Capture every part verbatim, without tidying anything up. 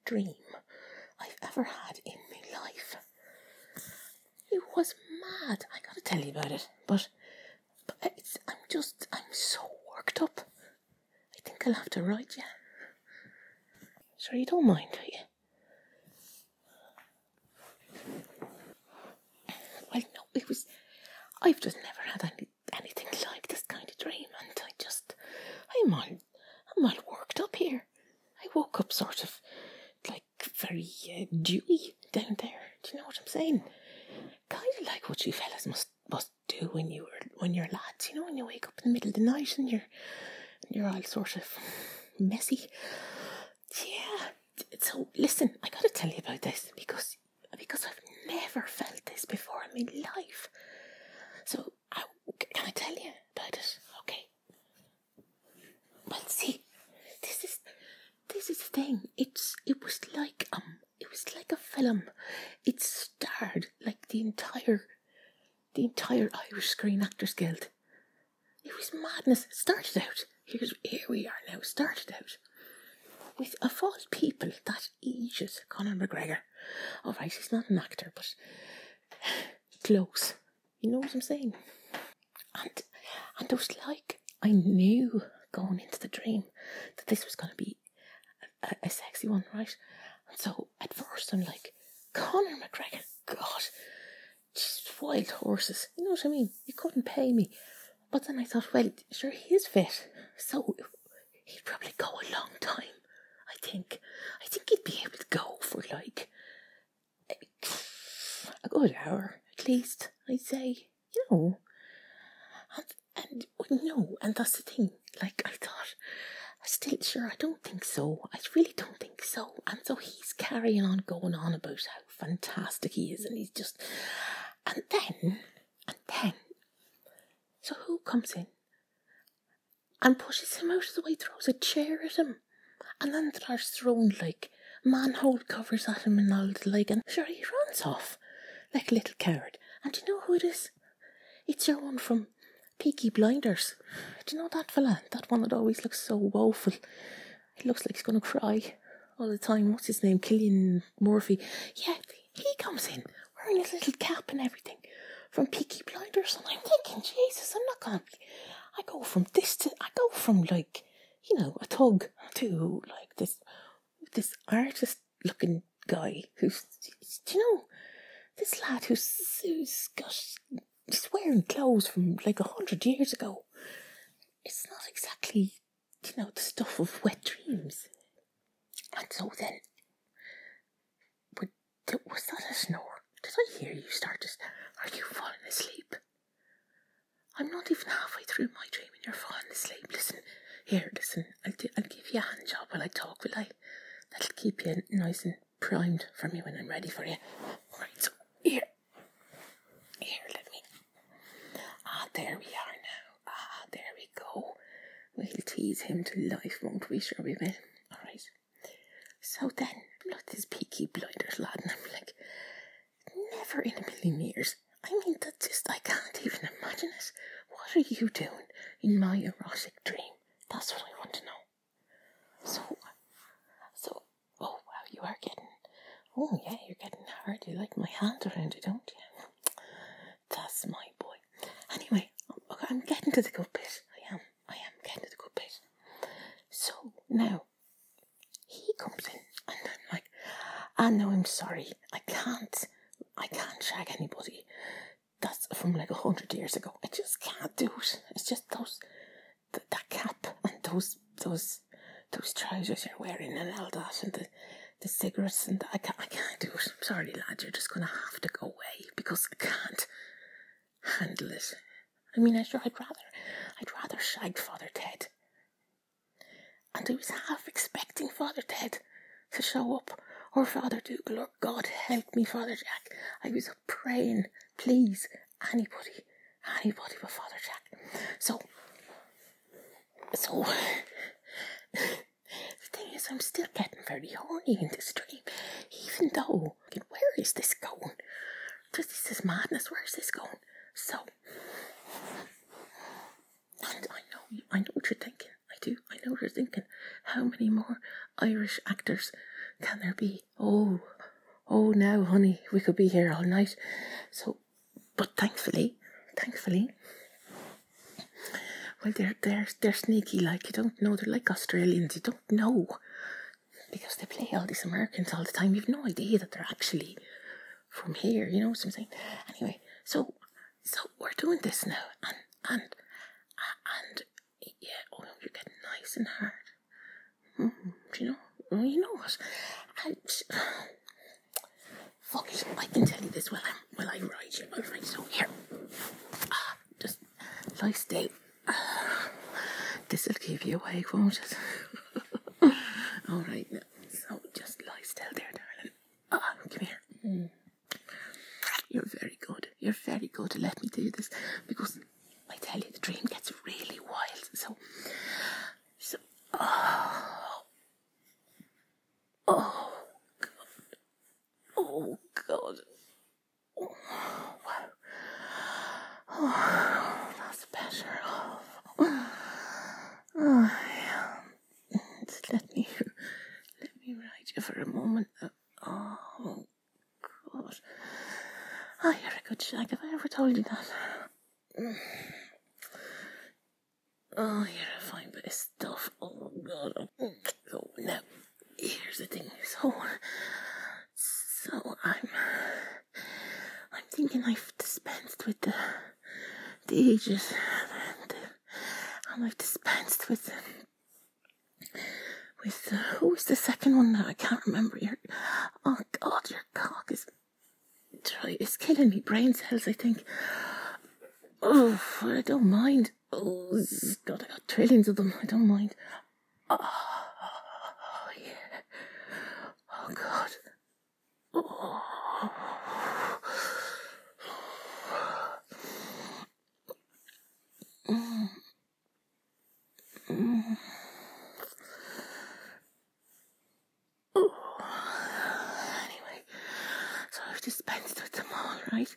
dream I've ever had in my life. It was mad. I gotta tell you about it. But, but it's, I'm just, I'm so worked up. I think I'll have to write you. Sure, you don't mind, do you? Well, no, it was, I've just never had any, anything like this kind of dream, and I just, I'm all, I'm all worked up here. I woke up sort of, like, very uh, dewy down there. Do you know what I'm saying? Kind of like what you fellas must must do when you were when you're lads. You know, when you wake up in the middle of the night and you're and you're all sort of messy. Yeah. So listen, I got to tell you about this because because I've never felt this before in my life. So I, can I tell you about it? Okay. Well, see, this is this is the thing. It's it was like um. It was like a film. It starred like the entire, the entire Irish Screen Actors Guild. It was madness. It started out. Here's here we are now. Started out with of all people that ages Conor McGregor. All right, he's not an actor, but close. You know what I'm saying? And and it was like I knew going into the dream that this was going to be a, a sexy one, right? And so at first I'm like, Conor McGregor, God, just wild horses. You know what I mean? You couldn't pay me. But then I thought, well, sure, he is fit. So he'd probably go a long time, I think. I think he'd be able to go for like a, a good hour, at least, I'd say. You know. And, and no, and that's the thing. Like, I thought, still, sure, I don't think so. I really don't think so. And so he's carrying on, going on about how fantastic he is, and he's just, and then, and then, so who comes in and pushes him out of the way, throws a chair at him, and then starts throwing like manhole covers at him and all the like, and sure, he runs off like a little coward. And do you know who it is? It's your one from Peaky Blinders. Do you know that fella? That one that always looks so woeful. He looks like he's going to cry all the time. What's his name? Cillian Murphy. Yeah, he comes in wearing his little cap and everything from Peaky Blinders. And I'm thinking, Jesus, I'm not going to be... I go from this to... I go from, like, you know, a thug to, like, this this artist-looking guy who's... Do you know... This lad who's, who's got... He's wearing clothes from like a hundred years ago. It's not exactly, you know, the stuff of wet dreams. And so then, was that a snore? Did I hear you start to... Are you falling asleep? I'm not even halfway through my dream and you're falling asleep. Listen, here, listen, I'll, do, I'll give you a hand job while I talk, will I? That'll keep you nice and primed for me when I'm ready for you. Right, so, here. Here, let me... Ah, there we are now. Ah, there we go. We'll tease him to life, won't we? Sure we will. Alright. So then, look at this Peaky Blinders lad, and I'm like, never in a million years. I mean, that's just, I can't even imagine it. What are you doing in my erotic dream? That's what I want to know. So, so, oh wow, you are getting, oh yeah, you're getting hard. You like my hand around you, don't you? That's my boy. Anyway, okay, I'm getting to the good bit. I am. I am getting to the good bit. So now he comes in, and I'm like, "Ah, no, I'm sorry. I can't. I can't shag anybody. That's from like a hundred years ago. I just can't do it. It's just those, th- that cap and those, those, those trousers you're wearing, and all that, and the, the cigarettes, and the, I can't. I can't do it. I'm sorry, lad. You're just gonna have to go away because I can't handle it. I mean, I'd, I'd rather, I'd rather shag Father Ted." And I was half expecting Father Ted to show up, or Father Dougal, or God help me, Father Jack. I was praying, please, anybody, anybody but Father Jack. So, so, the thing is, I'm still getting very horny in this dream, even though, where is this going? This is madness, where is this going? So, and I know, I know what you're thinking. I do. I know what you're thinking. How many more Irish actors can there be? Oh, oh, now, honey, we could be here all night. So, but thankfully, thankfully, well, they're they're they're sneaky. Like, you don't know. They're like Australians. You don't know because they play all these Americans all the time. You've no idea that they're actually from here. You know what I'm saying? Anyway, so so we're doing this now, and and and yeah. Oh, you're getting nice and hard. Mm, do you know? Well, you know what? I, fuck it. I can tell you this while I'm while I ride you. I'll ride so here. Ah, just lie still. Ah, this'll keep you awake, won't it? All right now. So just lie still there, darling. Ah, come here. Mm. You're very good. You're very good to let me do this because I tell you the dream gets really wild. So, so. Oh. Oh, God. Oh, God. Oh, wow. Oh, that's better. Oh, oh yeah. Just let me, let me ride you for a moment. Oh, God. Oh, you're a good shag. Have I ever told you that? Oh, you're a fine bit of stuff. Oh, God. Oh, now. Here's the thing, so, so I'm, I'm thinking I've dispensed with the, the ages, the, and I've dispensed with, with, the, who was the second one that I can't remember, your, oh God, your cock is, it's killing me, brain cells, I think. Oh, I don't mind. Oh, God, I got trillions of them, I don't mind. Oh. Oh, God. Oh. Mm. Mm. Oh. Anyway, so I've dispensed with them all, right?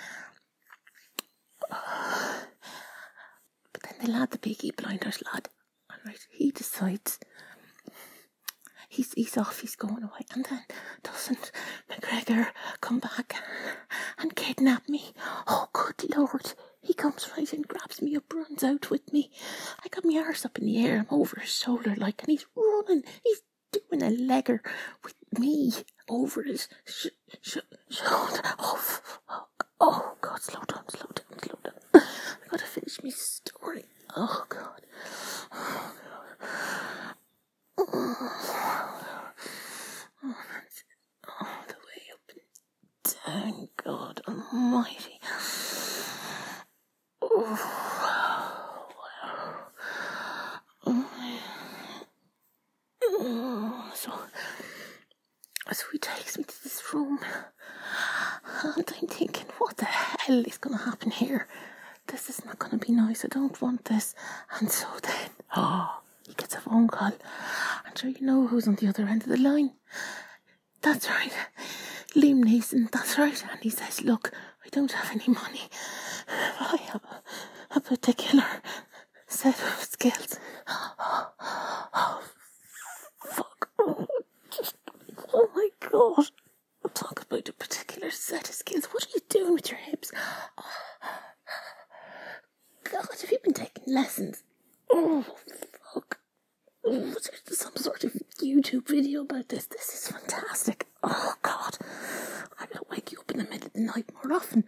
Oh. But then the lad, the Peaky Blinders lad, right, he decides He's he's off, he's going away. And then doesn't McGregor come back and kidnap me? Oh, good Lord. He comes right in, grabs me up, runs out with me. I got my arse up in the air, I'm over his shoulder, like, and he's running. He's doing a legger with me over his sh- sh- shoulder. Oh, fuck. Oh, God, slow down, slow down, slow down. I gotta finish my story. Oh, God. Oh, God. Oh, that's all the way up and down, God Almighty. Oh, oh, so, so he takes me to this room, and I'm thinking, what the hell is going to happen here? This is not going to be nice. I don't want this. And so then, oh, he gets a phone call. I'm sure you know who's on the other end of the line. That's right. Liam Neeson, that's right. And he says, look, I don't have any money. I have a, a particular set of skills. Oh, oh fuck. Oh, just, oh my God. Talk about a particular set of skills. What are you doing with your hips? Oh, God, have you been taking lessons? Oh, fuck. Oh, there's some sort of YouTube video about this. This is fantastic. Oh, God. I'm going to wake you up in the middle of the night more often.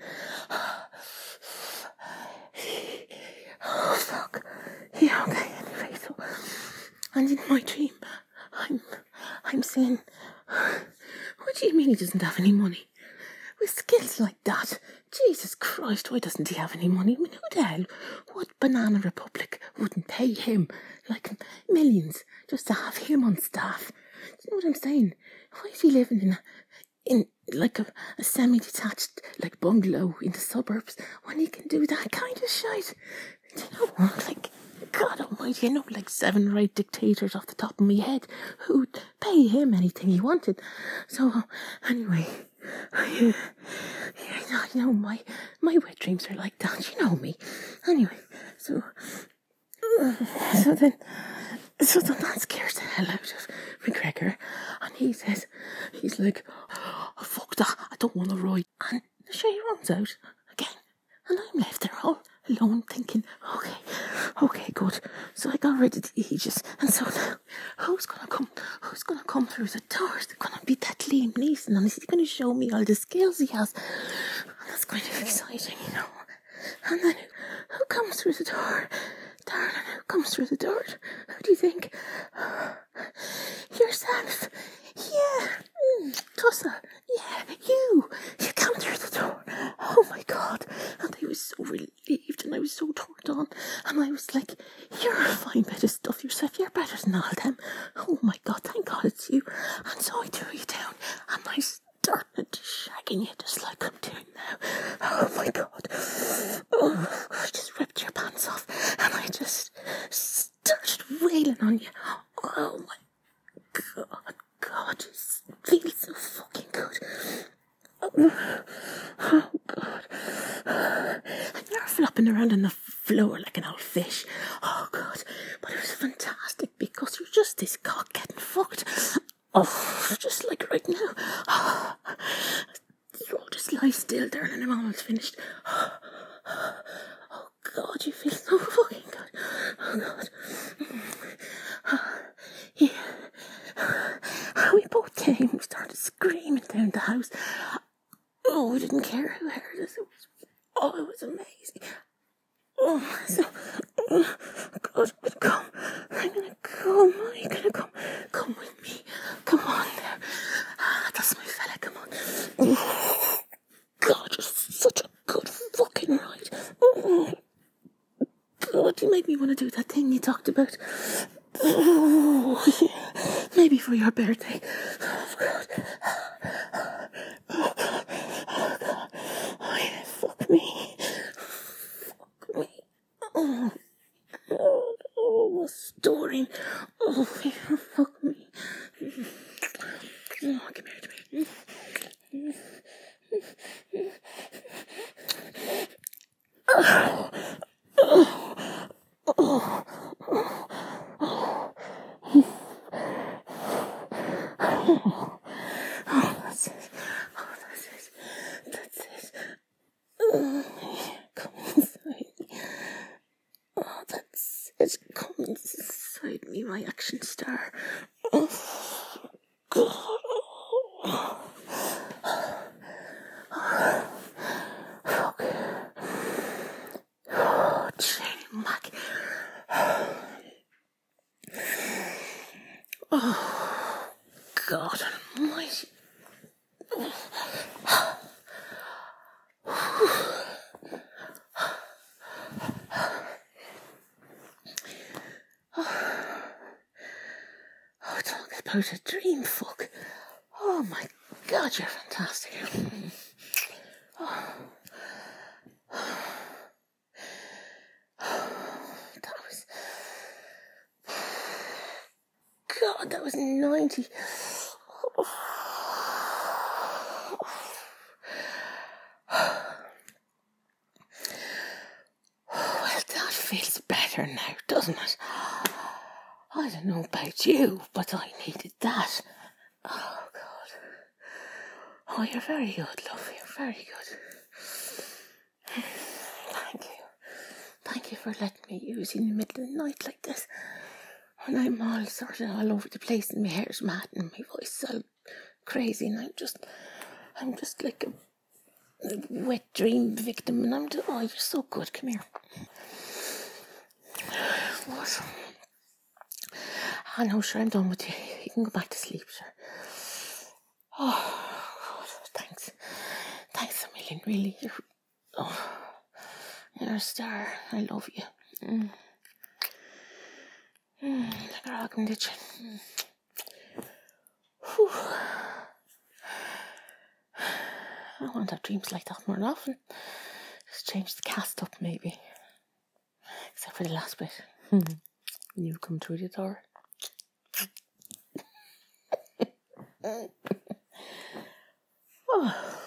Oh, fuck. Yeah, okay, anyway, so... And in my dream, I'm... I'm saying... What do you mean he doesn't have any money? With skills like that, Jesus Christ, why doesn't he have any money? I mean, who the hell, what Banana Republic wouldn't pay him like millions just to have him on staff? Do you know what I'm saying? Why is he living in a, in like a, a semi-detached like bungalow in the suburbs when he can do that kind of shit? Do you know what? Like, God almighty, I know like seven or eight dictators off the top of my head who'd pay him anything he wanted. So, anyway, yeah, I know my, my wet dreams are like that, you know me. Anyway, so, uh, so then, so then that scares the hell out of McGregor, and he says, he's like, oh, fuck that, I don't want to ride. And sure, he runs out again, and I'm left there all alone thinking, okay, okay, good. So I got rid of the Aegis, and so now, who's gonna come, who's gonna come through the door? Is it gonna be that Liam Neeson, and is he gonna show me all the skills he has? And that's kind of exciting, you know. And then who, who comes through the door? Darling, who comes through the door? Who do you think? Yourself. Yeah. Mm, Tussa. Yeah, you. You come through the door. Oh my God. And I was so relieved and I was so turned on. And I was like, you're a fine bit of stuff yourself. You're better than all them. Oh my God, thank God it's you. And so I threw you down and I started shagging you just like I'm doing now. Oh my God. Oh, I just ripped your pants off and I just started wailing on you. Oh my God, God, it feels so fucking good. Oh, oh God. And you're flopping around on the floor like an old fish. Oh God. But it was fantastic because you're just this cock getting fucked. Oh, just like right now. Oh, you all just lie still, darling. I'm almost finished. Oh, oh God, you feel so fucking good. Oh God. Oh, yeah. We both came. We started screaming down the house. Oh, we didn't care who heard us. It was, oh, it was amazing. Oh, so, oh, God, I'm gonna come. I'm gonna come. Are you gonna come? Come with me. Come on there. Ah, that's my fella. Come on. Oh, God, you're such a good fucking ride. Oh, God, you made me want to do that thing you talked about. Oh, yeah. Maybe for your birthday. Oh, God. Oh, God. Oh, God. Oh, yeah, fuck me. Fuck me. Oh, God. Oh, storing. Oh, yeah, fuck me. Oh, come here to me. Oh, oh, oh, oh, oh. Oh, oh, that's it. Oh, that's it. That's it. Oh, come inside me. Oh, that's it. Come inside me, my action star. Oh, God. Oh, okay. Oh, Jane Mac. Oh, God almighty. Oh, talk about a dream fuck. Oh my God, you're fantastic. Oh. That was... God, that was ninety. Well, that feels better now, doesn't it? I don't know about you, but I needed that. Oh, God. Oh, you're very good, love. You're very good. Thank you. Thank you for letting me use you in the middle of the night like this. When I'm all sort of all over the place and my hair's mad and my voice is all crazy and I'm just, I'm just like a, a wet dream victim and I'm just, oh, you're so good. Come here. What? I know, sure, I'm done with you. You can go back to sleep, sure. Oh, God, thanks. Thanks a million, really. You're, oh, you're a star. I love you. Mm. Mm, like a rock in the ditch. Mm. Whew. I want to have dreams like that more often. Just change the cast up, maybe. Except for the last bit. When you come through the door. Oh.